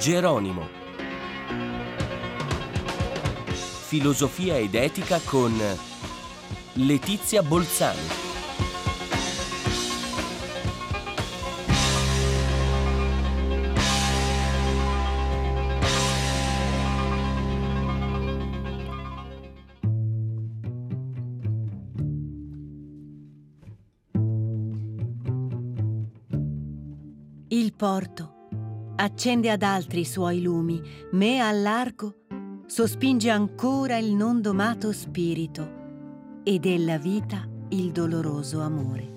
Geronimo. Filosofia ed etica con Letizia Bolzani. Il porto accende ad altri i suoi lumi, me al largo sospinge ancora il non domato spirito e della vita il doloroso amore.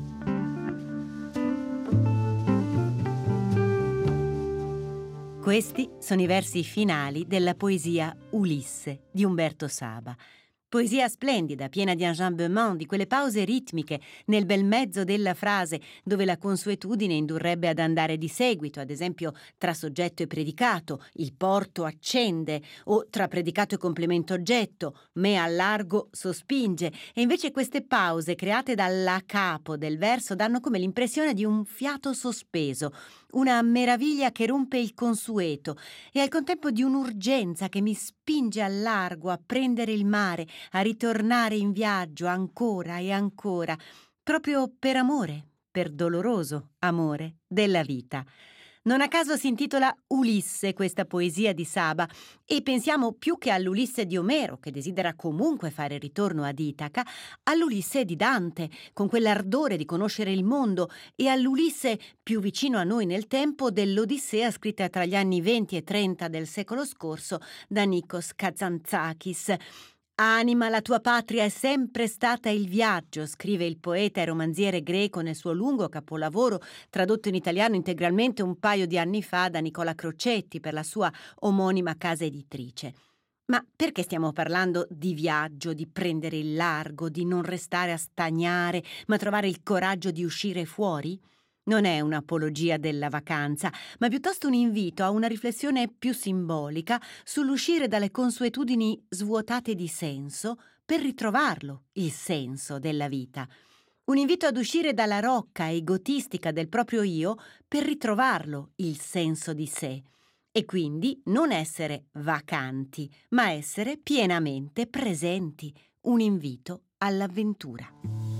Questi sono i versi finali della poesia Ulisse di Umberto Saba. Poesia splendida, piena di enjambement, di quelle pause ritmiche nel bel mezzo della frase dove la consuetudine indurrebbe ad andare di seguito, ad esempio tra soggetto e predicato, il porto accende, o tra predicato e complemento oggetto, me al largo sospinge, e invece queste pause create dalla capo del verso danno come l'impressione di un fiato sospeso, una meraviglia che rompe il consueto e al contempo di un'urgenza che mi spinge al largo a prendere il mare, a ritornare in viaggio ancora e ancora, proprio per amore, per doloroso amore della vita. Non a caso si intitola Ulisse questa poesia di Saba e pensiamo più che all'Ulisse di Omero, che desidera comunque fare ritorno ad Itaca, all'Ulisse di Dante, con quell'ardore di conoscere il mondo, e all'Ulisse più vicino a noi nel tempo dell'Odissea scritta tra gli anni 20 e 30 del secolo scorso da Nikos Kazantzakis. Anima, la tua patria è sempre stata il viaggio, scrive il poeta e romanziere greco nel suo lungo capolavoro, tradotto in italiano integralmente un paio di anni fa da Nicola Crocetti per la sua omonima casa editrice. Ma perché stiamo parlando di viaggio, di prendere il largo, di non restare a stagnare, ma trovare il coraggio di uscire fuori? Non è un'apologia della vacanza, ma piuttosto un invito a una riflessione più simbolica sull'uscire dalle consuetudini svuotate di senso per ritrovarlo, il senso della vita. Un invito ad uscire dalla rocca egotistica del proprio io per ritrovarlo, il senso di sé. E quindi non essere vacanti, ma essere pienamente presenti. Un invito all'avventura.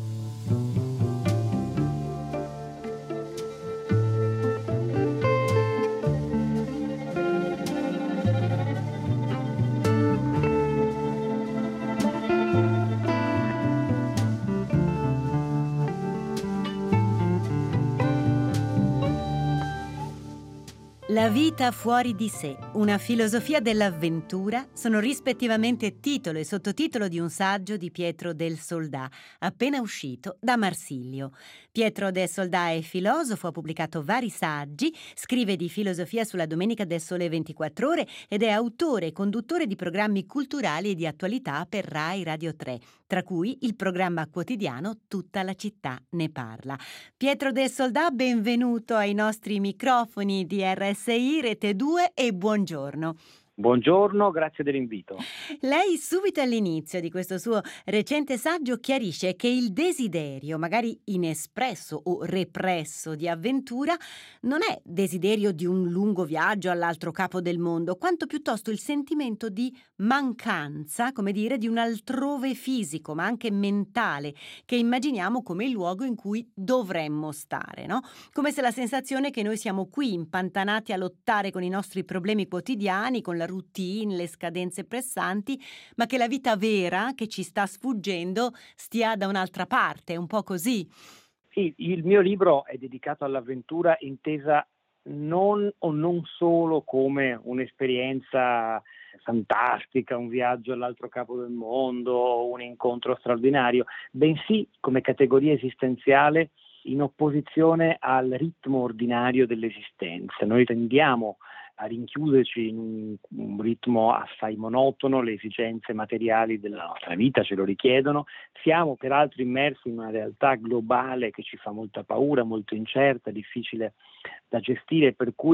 La vita fuori di sé, una filosofia dell'avventura, sono rispettivamente titolo e sottotitolo di un saggio di Pietro del Soldà, appena uscito da Marsilio. Pietro del Soldà è filosofo, ha pubblicato vari saggi, scrive di filosofia sulla Domenica del Sole 24 Ore ed è autore e conduttore di programmi culturali e di attualità per Rai Radio 3, tra cui il programma quotidiano Tutta la città ne parla. Pietro del Soldà, benvenuto ai nostri microfoni di RSI Rete 2 e buongiorno. Buongiorno, grazie dell'invito. Lei subito all'inizio di questo suo recente saggio chiarisce che il desiderio, magari inespresso o represso di avventura, non è desiderio di un lungo viaggio all'altro capo del mondo, quanto piuttosto il sentimento di mancanza, come dire, di un altrove fisico, ma anche mentale, che immaginiamo come il luogo in cui dovremmo stare, no? Come se la sensazione che noi siamo qui, impantanati a lottare con i nostri problemi quotidiani, con la routine, le scadenze pressanti, ma che la vita vera che ci sta sfuggendo stia da un'altra parte, è un po' così. Sì, il mio libro è dedicato all'avventura intesa non solo come un'esperienza fantastica, un viaggio all'altro capo del mondo, un incontro straordinario, bensì come categoria esistenziale in opposizione al ritmo ordinario dell'esistenza. Noi tendiamo a rinchiuderci in un ritmo assai monotono, le esigenze materiali della nostra vita ce lo richiedono, siamo peraltro immersi in una realtà globale che ci fa molta paura, molto incerta, difficile da gestire, per cui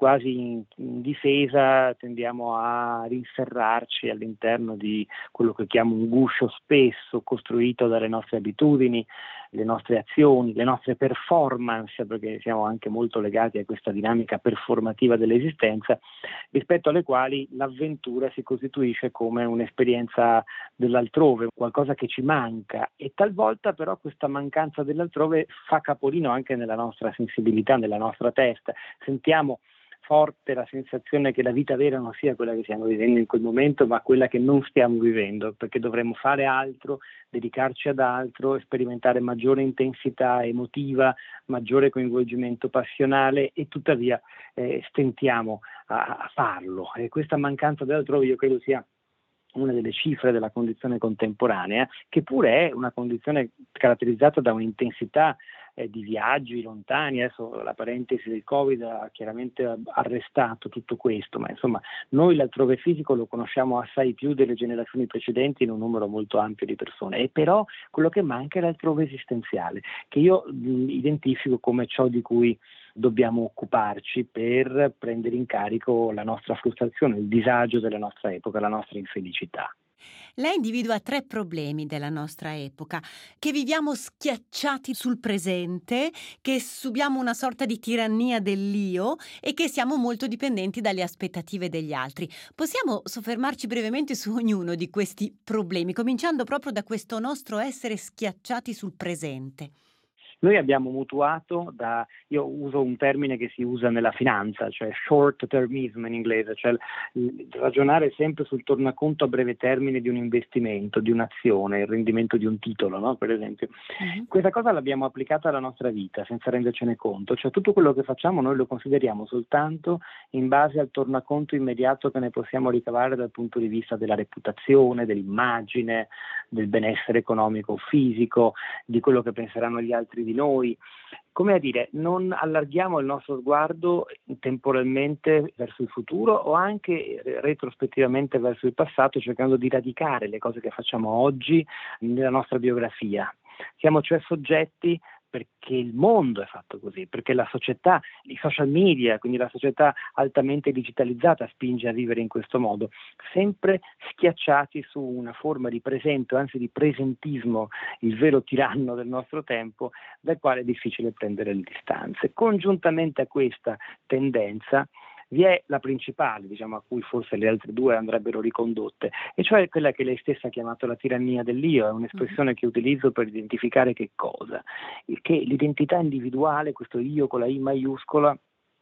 quasi in difesa tendiamo a rinserrarci all'interno di quello che chiamo un guscio spesso costruito dalle nostre abitudini, le nostre azioni, le nostre performance, perché siamo anche molto legati a questa dinamica performativa dell'esistenza, rispetto alle quali l'avventura si costituisce come un'esperienza dell'altrove, qualcosa che ci manca, e talvolta però questa mancanza dell'altrove fa capolino anche nella nostra sensibilità, nella nostra testa. Sentiamo forte la sensazione che la vita vera non sia quella che stiamo vivendo in quel momento, ma quella che non stiamo vivendo, perché dovremmo fare altro, dedicarci ad altro, sperimentare maggiore intensità emotiva, maggiore coinvolgimento passionale, e tuttavia stentiamo a farlo. E questa mancanza dell'altrove io credo sia una delle cifre della condizione contemporanea, che pure è una condizione caratterizzata da un'intensità di viaggi lontani. Adesso la parentesi del Covid ha chiaramente arrestato tutto questo, ma insomma noi l'altrove fisico lo conosciamo assai più delle generazioni precedenti in un numero molto ampio di persone, e però quello che manca è l'altrove esistenziale, che io identifico come ciò di cui dobbiamo occuparci per prendere in carico la nostra frustrazione, il disagio della nostra epoca, la nostra infelicità. Lei individua 3 problemi della nostra epoca: che viviamo schiacciati sul presente, che subiamo una sorta di tirannia dell'io e che siamo molto dipendenti dalle aspettative degli altri. Possiamo soffermarci brevemente su ognuno di questi problemi, cominciando proprio da questo nostro essere schiacciati sul presente? Noi abbiamo mutuato io uso un termine che si usa nella finanza, cioè short termism in inglese, cioè ragionare sempre sul tornaconto a breve termine di un investimento, di un'azione, il rendimento di un titolo, no? Per esempio. Mhm. Questa cosa l'abbiamo applicata alla nostra vita senza rendercene conto, cioè tutto quello che facciamo noi lo consideriamo soltanto in base al tornaconto immediato che ne possiamo ricavare dal punto di vista della reputazione, dell'immagine, del benessere economico o fisico, di quello che penseranno gli altri di noi. Come a dire, non allarghiamo il nostro sguardo temporalmente verso il futuro o anche retrospettivamente verso il passato, cercando di radicare le cose che facciamo oggi nella nostra biografia. Siamo cioè soggetti, perché il mondo è fatto così, perché la società, i social media, quindi la società altamente digitalizzata spinge a vivere in questo modo, sempre schiacciati su una forma di presente, anzi di presentismo, il vero tiranno del nostro tempo, dal quale è difficile prendere le distanze. Congiuntamente a questa tendenza vi è la principale, diciamo, a cui forse le altre due andrebbero ricondotte, e cioè quella che lei stessa ha chiamato la tirannia dell'io. È un'espressione che utilizzo per identificare che cosa? Che l'identità individuale, questo io con la I maiuscola,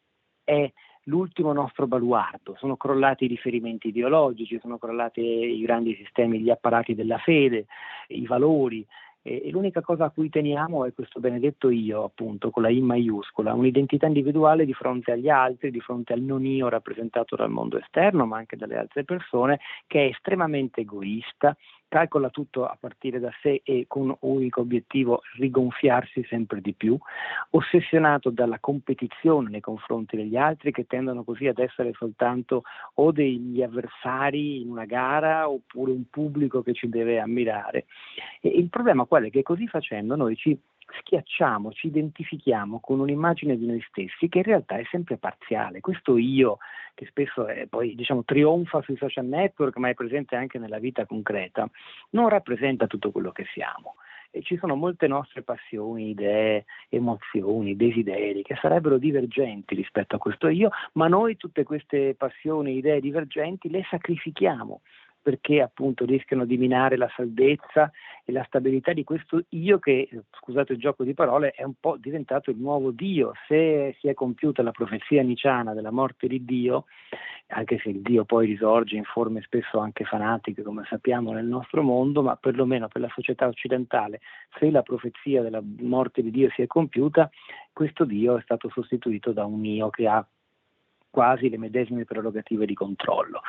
è l'ultimo nostro baluardo. Sono crollati i riferimenti ideologici, sono crollati i grandi sistemi, gli apparati della fede, i valori. E l'unica cosa a cui teniamo è questo benedetto io, appunto, con la I maiuscola, un'identità individuale di fronte agli altri, di fronte al non io rappresentato dal mondo esterno, ma anche dalle altre persone, che è estremamente egoista, calcola tutto a partire da sé e con unico obiettivo rigonfiarsi sempre di più, ossessionato dalla competizione nei confronti degli altri, che tendono così ad essere soltanto o degli avversari in una gara oppure un pubblico che ci deve ammirare. E il problema qual è? Che così facendo noi ci schiacciamo, ci identifichiamo con un'immagine di noi stessi che in realtà è sempre parziale. Questo io, che spesso poi trionfa sui social network, ma è presente anche nella vita concreta, non rappresenta tutto quello che siamo. E ci sono molte nostre passioni, idee, emozioni, desideri che sarebbero divergenti rispetto a questo io, ma noi tutte queste passioni, idee divergenti le sacrifichiamo, perché appunto rischiano di minare la saldezza e la stabilità di questo io che, scusate il gioco di parole, è un po' diventato il nuovo Dio. Se si è compiuta la profezia nicena della morte di Dio, anche se il Dio poi risorge in forme spesso anche fanatiche, come sappiamo nel nostro mondo, ma perlomeno per la società occidentale, se la profezia della morte di Dio si è compiuta, questo Dio è stato sostituito da un io che ha quasi le medesime prerogative di controllo.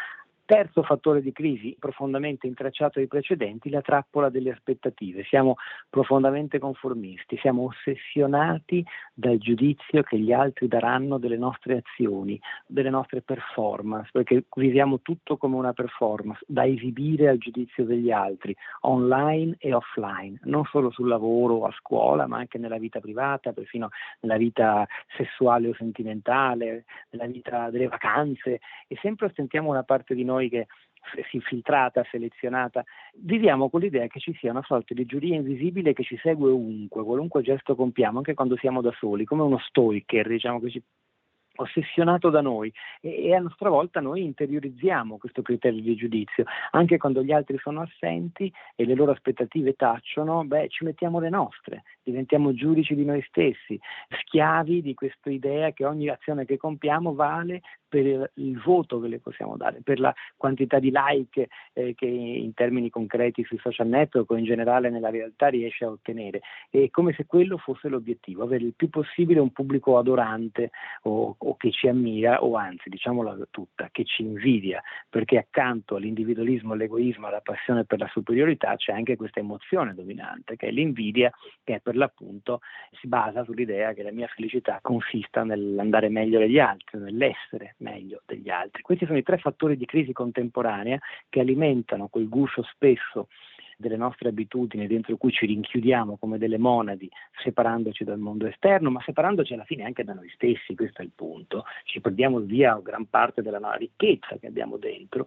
Terzo fattore di crisi, profondamente intrecciato ai precedenti, la trappola delle aspettative. Siamo profondamente conformisti, siamo ossessionati dal giudizio che gli altri daranno delle nostre azioni, delle nostre performance, perché viviamo tutto come una performance da esibire al giudizio degli altri, online e offline, non solo sul lavoro o a scuola, ma anche nella vita privata, perfino nella vita sessuale o sentimentale, nella vita delle vacanze, e sempre ostentiamo una parte di noi che si è filtrata, selezionata. Viviamo con l'idea che ci sia una sorta di giuria invisibile che ci segue ovunque, qualunque gesto compiamo, anche quando siamo da soli, come uno stalker, diciamo, che ci ossessionato da noi, e a nostra volta noi interiorizziamo questo criterio di giudizio. Anche quando gli altri sono assenti e le loro aspettative tacciono, ci mettiamo le nostre, diventiamo giudici di noi stessi, schiavi di questa idea che ogni azione che compiamo vale per il voto che le possiamo dare, per la quantità di like che in termini concreti sui social network o in generale nella realtà riesce a ottenere. È come se quello fosse l'obiettivo, avere il più possibile un pubblico adorante o che ci ammira, o anzi, diciamola tutta, che ci invidia, perché accanto all'individualismo, all'egoismo, alla passione per la superiorità c'è anche questa emozione dominante, che è l'invidia, che per l'appunto si basa sull'idea che la mia felicità consista nell'andare meglio degli altri, nell'essere meglio degli altri. Questi sono i tre fattori di crisi contemporanea che alimentano quel guscio spesso delle nostre abitudini dentro cui ci rinchiudiamo come delle monadi, separandoci dal mondo esterno, ma separandoci alla fine anche da noi stessi. Questo è il punto. Ci perdiamo via gran parte della ricchezza che abbiamo dentro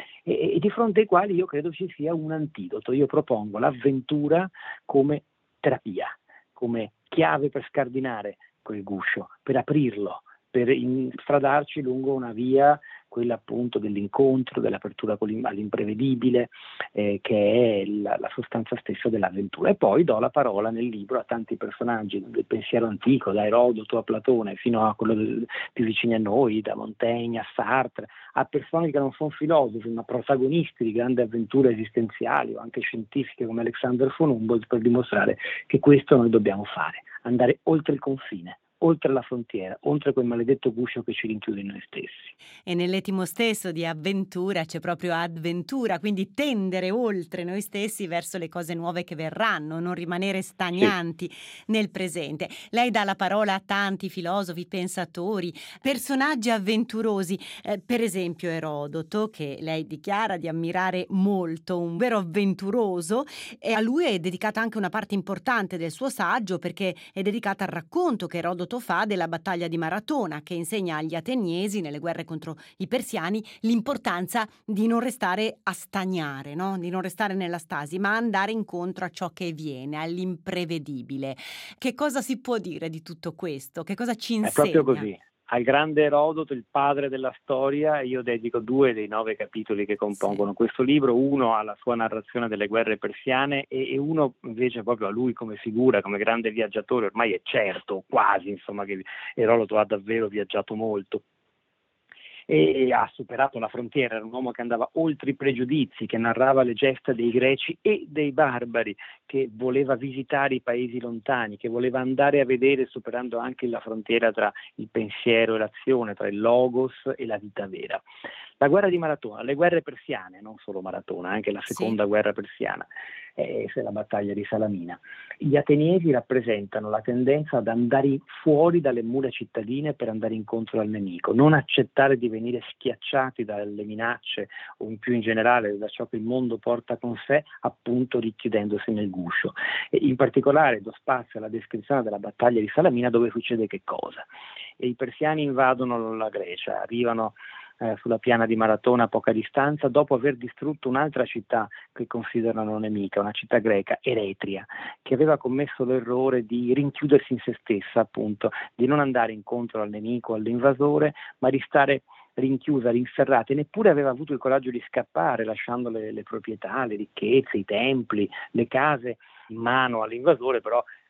e di fronte ai quali io credo ci sia un antidoto. Io propongo l'avventura come terapia, come chiave per scardinare quel guscio, per aprirlo, per instradarci lungo una via, quella appunto dell'incontro, dell'apertura all'imprevedibile, che è la sostanza stessa dell'avventura. E poi do la parola nel libro a tanti personaggi del pensiero antico, da Erodoto a Platone, fino a quello più vicini a noi, da Montaigne a Sartre, a persone che non sono filosofi, ma protagonisti di grandi avventure esistenziali o anche scientifiche come Alexander von Humboldt, per dimostrare che questo noi dobbiamo fare, andare oltre il confine, oltre la frontiera, oltre quel maledetto guscio che ci rinchiude in noi stessi. E nell'etimo stesso di avventura c'è proprio adventura, quindi tendere oltre noi stessi verso le cose nuove che verranno, non rimanere stagnanti nel presente. Lei dà la parola a tanti filosofi, pensatori, personaggi avventurosi, per esempio Erodoto, che lei dichiara di ammirare molto, un vero avventuroso, e a lui è dedicata anche una parte importante del suo saggio, perché è dedicata al racconto che Erodoto fa della battaglia di Maratona, che insegna agli ateniesi nelle guerre contro i persiani l'importanza di non restare a stagnare, no? Di non restare nella stasi, ma andare incontro a ciò che viene, all'imprevedibile. Che cosa si può dire di tutto questo? Che cosa ci insegna? È proprio così. Al grande Erodoto, il padre della storia, io dedico 2 dei 9 capitoli che compongono questo libro, uno alla sua narrazione delle guerre persiane e uno invece proprio a lui come figura, come grande viaggiatore. Ormai è certo, quasi, insomma, che Erodoto ha davvero viaggiato molto e ha superato la frontiera. Era un uomo che andava oltre i pregiudizi, che narrava le gesta dei greci e dei barbari, che voleva visitare i paesi lontani, che voleva andare a vedere, superando anche la frontiera tra il pensiero e l'azione, tra il logos e la vita vera. La guerra di Maratona, le guerre persiane, non solo Maratona, anche la seconda guerra persiana, è la battaglia di Salamina. Gli ateniesi rappresentano la tendenza ad andare fuori dalle mura cittadine per andare incontro al nemico, non accettare di venire schiacciati dalle minacce o più in generale da ciò che il mondo porta con sé, appunto richiudendosi nel guscio. E in particolare do spazio alla descrizione della battaglia di Salamina, dove succede che cosa? I persiani invadono la Grecia, arrivano sulla piana di Maratona a poca distanza, dopo aver distrutto un'altra città che considerano nemica, una città greca, Eretria, che aveva commesso l'errore di rinchiudersi in se stessa, appunto, di non andare incontro al nemico, all'invasore, ma di stare rinchiusa, rinserrata, e neppure aveva avuto il coraggio di scappare, lasciando le proprietà, le ricchezze, i templi, le case in mano all'invasore, però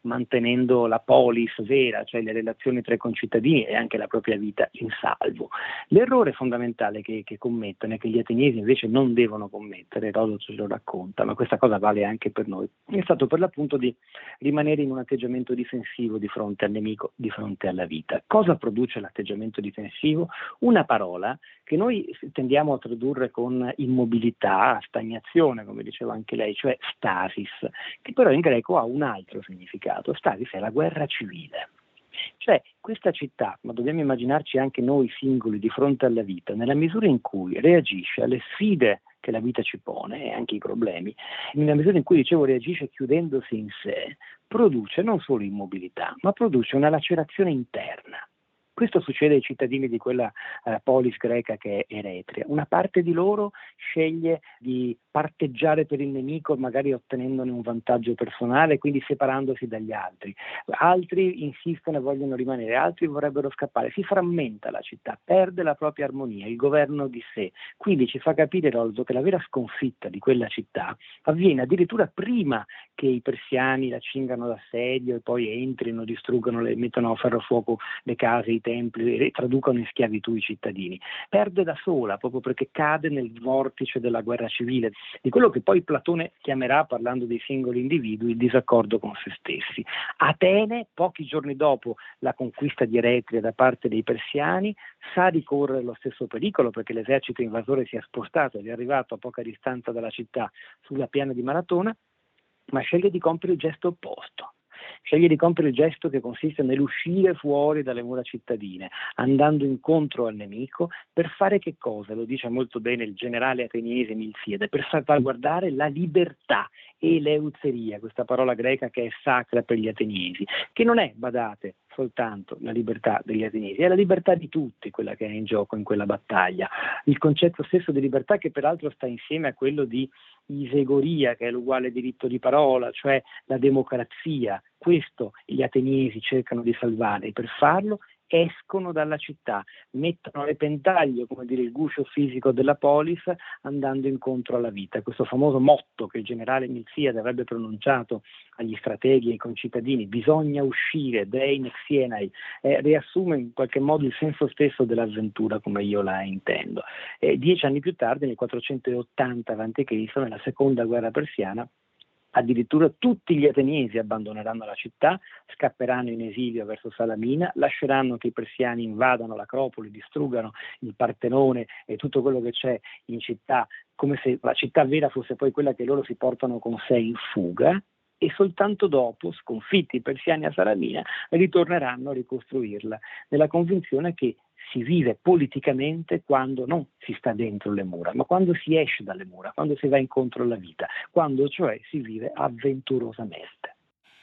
mantenendo la polis vera, cioè le relazioni tra i concittadini e anche la propria vita in salvo. L'errore fondamentale che commettono e che gli ateniesi invece non devono commettere, Erodoto ce lo racconta, ma questa cosa vale anche per noi, è stato per l'appunto di rimanere in un atteggiamento difensivo di fronte al nemico, di fronte alla vita. Cosa produce l'atteggiamento difensivo? Una parola che noi tendiamo a tradurre con immobilità, stagnazione, come diceva anche lei, cioè stasis, che però in greco ha un altro significato. Stasis è la guerra civile. Cioè questa città, ma dobbiamo immaginarci anche noi singoli di fronte alla vita, nella misura in cui reagisce alle sfide che la vita ci pone e anche i problemi, nella misura in cui, dicevo, reagisce chiudendosi in sé, produce non solo immobilità, ma produce una lacerazione interna. Questo succede ai cittadini di quella polis greca che è Eretria. Una parte di loro sceglie di parteggiare per il nemico, magari ottenendone un vantaggio personale, quindi separandosi dagli altri. Altri insistono e vogliono rimanere, altri vorrebbero scappare. Si frammenta la città, perde la propria armonia, il governo di sé. Quindi ci fa capire, Erodoto, che la vera sconfitta di quella città avviene addirittura prima che i persiani la cingano d'assedio e poi entrino, distruggano, mettono a ferro fuoco le case, i templi e traducono in schiavitù i cittadini. Perde da sola proprio perché cade nel vortice della guerra civile, di quello che poi Platone chiamerà, parlando dei singoli individui, il disaccordo con se stessi. Atene, pochi giorni dopo la conquista di Eretria da parte dei persiani, sa di correre lo stesso pericolo perché l'esercito invasore si è spostato ed è arrivato a poca distanza dalla città sulla piana di Maratona, ma sceglie di compiere il gesto opposto. Sceglie di compiere il gesto che consiste nell'uscire fuori dalle mura cittadine, andando incontro al nemico, per fare che cosa? Lo dice molto bene il generale ateniese Milziade, per salvaguardare la libertà, eleuteria, questa parola greca che è sacra per gli ateniesi, che non è, badate, soltanto la libertà degli ateniesi, è la libertà di tutti quella che è in gioco in quella battaglia. Il concetto stesso di libertà, che peraltro sta insieme a quello di isegoria, che è l'uguale diritto di parola, cioè la democrazia. Questo gli ateniesi cercano di salvare e per farlo escono dalla città, mettono a repentaglio, come dire, il guscio fisico della polis andando incontro alla vita. Questo famoso motto che il generale Milziade avrebbe pronunciato agli strateghi e ai concittadini, bisogna uscire, dein xienai, riassume in qualche modo il senso stesso dell'avventura come io la intendo. 10 anni più tardi, nel 480 a.C., nella seconda guerra persiana, addirittura tutti gli ateniesi abbandoneranno la città, scapperanno in esilio verso Salamina, lasceranno che i persiani invadano l'Acropoli, distruggano il Partenone e tutto quello che c'è in città, come se la città vera fosse poi quella che loro si portano con sé in fuga, e soltanto dopo, sconfitti i persiani a Salamina, ritorneranno a ricostruirla, nella convinzione che si vive politicamente quando non si sta dentro le mura, ma quando si esce dalle mura, quando si va incontro alla vita, quando cioè si vive avventurosamente.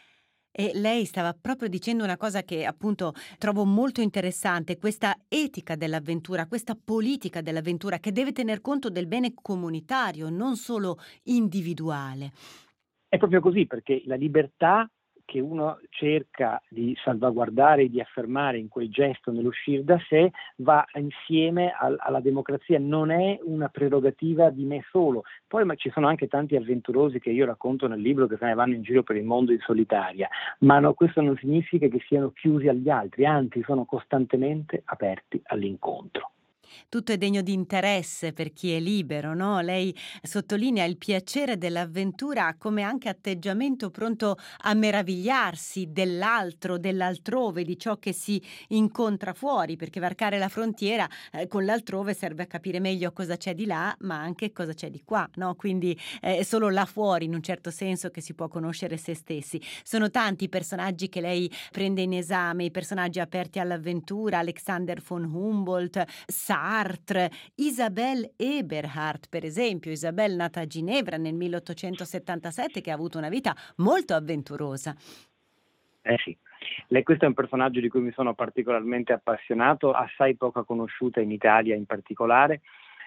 E lei stava proprio dicendo una cosa che appunto trovo molto interessante, questa etica dell'avventura, questa politica dell'avventura che deve tener conto del bene comunitario, non solo individuale. È proprio così, perché la libertà che uno cerca di salvaguardare e di affermare in quel gesto nell'uscire da sé va insieme alla democrazia, non è una prerogativa di me solo. Poi ma ci sono anche tanti avventurosi che io racconto nel libro che se ne vanno in giro per il mondo in solitaria, ma questo non significa che siano chiusi agli altri, anzi sono costantemente aperti all'incontro. Tutto è degno di interesse per chi è libero, no? Lei sottolinea il piacere dell'avventura come anche atteggiamento pronto a meravigliarsi dell'altro, dell'altrove, di ciò che si incontra fuori, perché varcare la frontiera con l'altrove serve a capire meglio cosa c'è di là, ma anche cosa c'è di qua, no? Quindi è solo là fuori, in un certo senso, che si può conoscere se stessi. Sono tanti i personaggi che lei prende in esame, i personaggi aperti all'avventura, Alexander von Humboldt, Sartre, Isabelle Eberhardt, per esempio, Isabelle nata a Ginevra nel 1877, che ha avuto una vita molto avventurosa. Sì, questo è un personaggio di cui mi sono particolarmente appassionato, assai poco conosciuta in Italia in particolare,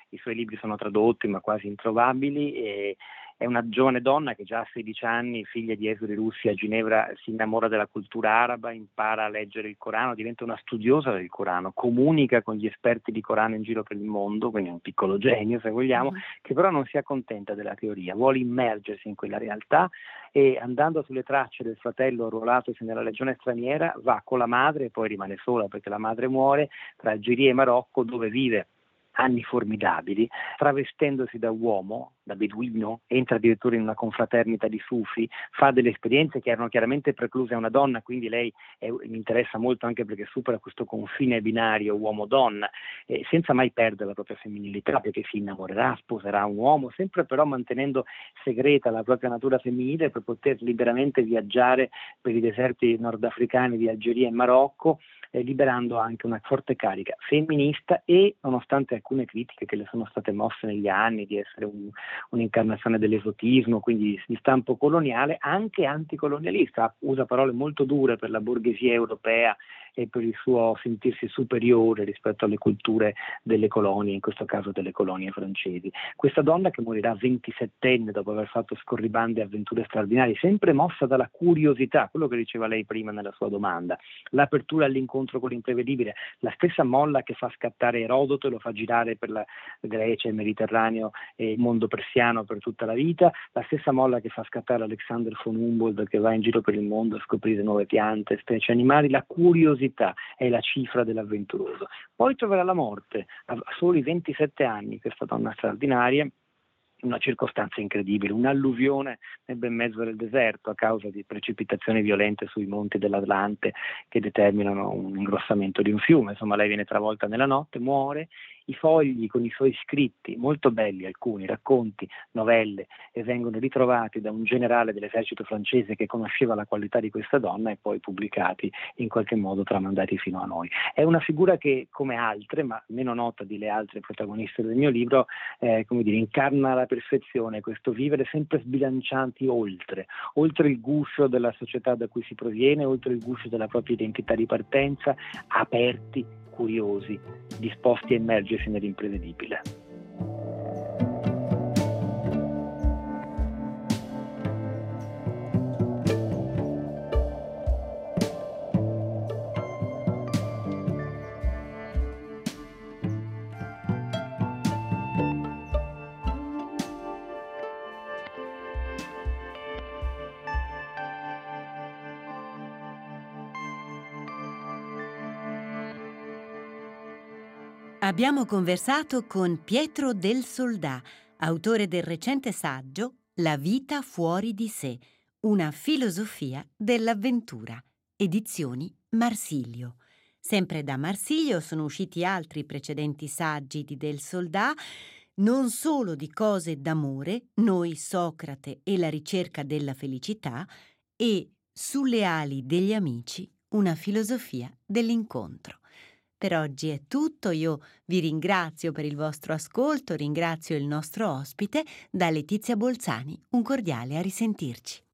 i suoi libri sono tradotti ma quasi introvabili, e è una giovane donna che già a 16 anni, figlia di esuli russi a Ginevra, si innamora della cultura araba, impara a leggere il Corano, diventa una studiosa del Corano, comunica con gli esperti di Corano in giro per il mondo, quindi è un piccolo genio se vogliamo, che però non si accontenta della teoria, vuole immergersi in quella realtà, e andando sulle tracce del fratello arruolatosi nella legione straniera va con la madre, e poi rimane sola perché la madre muore, tra Algeria e Marocco, dove vive anni formidabili, travestendosi da uomo, da beduino, entra addirittura in una confraternita di sufi, fa delle esperienze che erano chiaramente precluse a una donna, quindi lei mi interessa molto anche perché supera questo confine binario uomo-donna, senza mai perdere la propria femminilità, perché si innamorerà, sposerà un uomo, sempre però mantenendo segreta la propria natura femminile per poter liberamente viaggiare per i deserti nordafricani di Algeria e Marocco, liberando anche una forte carica femminista e, nonostante alcune critiche che le sono state mosse negli anni di essere un'incarnazione dell'esotismo, quindi di stampo coloniale, anche anticolonialista, usa parole molto dure per la borghesia europea e per il suo sentirsi superiore rispetto alle culture delle colonie, in questo caso delle colonie francesi. Questa donna, che morirà 27enne dopo aver fatto scorribande avventure straordinarie, sempre mossa dalla curiosità, quello che diceva lei prima nella sua domanda, l'apertura all'incontro con l'imprevedibile, la stessa molla che fa scattare Erodoto e lo fa girare per la Grecia, il Mediterraneo e il mondo persiano per tutta la vita, la stessa molla che fa scattare Alexander von Humboldt, che va in giro per il mondo a scoprire nuove piante, specie animali. La curiosità è la cifra dell'avventuroso. Poi troverà la morte a soli 27 anni, questa donna straordinaria, una circostanza incredibile, un'alluvione nel bel mezzo del deserto a causa di precipitazioni violente sui monti dell'Atlante che determinano un ingrossamento di un fiume. Insomma, lei viene travolta nella notte, muore. I fogli con i suoi scritti, molto belli alcuni, racconti, novelle, e vengono ritrovati da un generale dell'esercito francese che conosceva la qualità di questa donna, e poi pubblicati, in qualche modo tramandati fino a noi. È una figura che, come altre, ma meno nota delle altre protagoniste del mio libro, incarna alla perfezione questo vivere sempre sbilancianti oltre il guscio della società da cui si proviene, oltre il guscio della propria identità di partenza, aperti, curiosi, disposti a immergersi nell'imprevedibile. Abbiamo conversato con Pietro del Soldà, autore del recente saggio La vita fuori di sé, una filosofia dell'avventura, edizioni Marsilio. Sempre da Marsilio sono usciti altri precedenti saggi di Del Soldà, non solo di cose d'amore, Noi, Socrate e la ricerca della felicità, e Sulle ali degli amici, una filosofia dell'incontro. Per oggi è tutto, io vi ringrazio per il vostro ascolto, ringrazio il nostro ospite, da Letizia Bolzani, un cordiale a risentirci.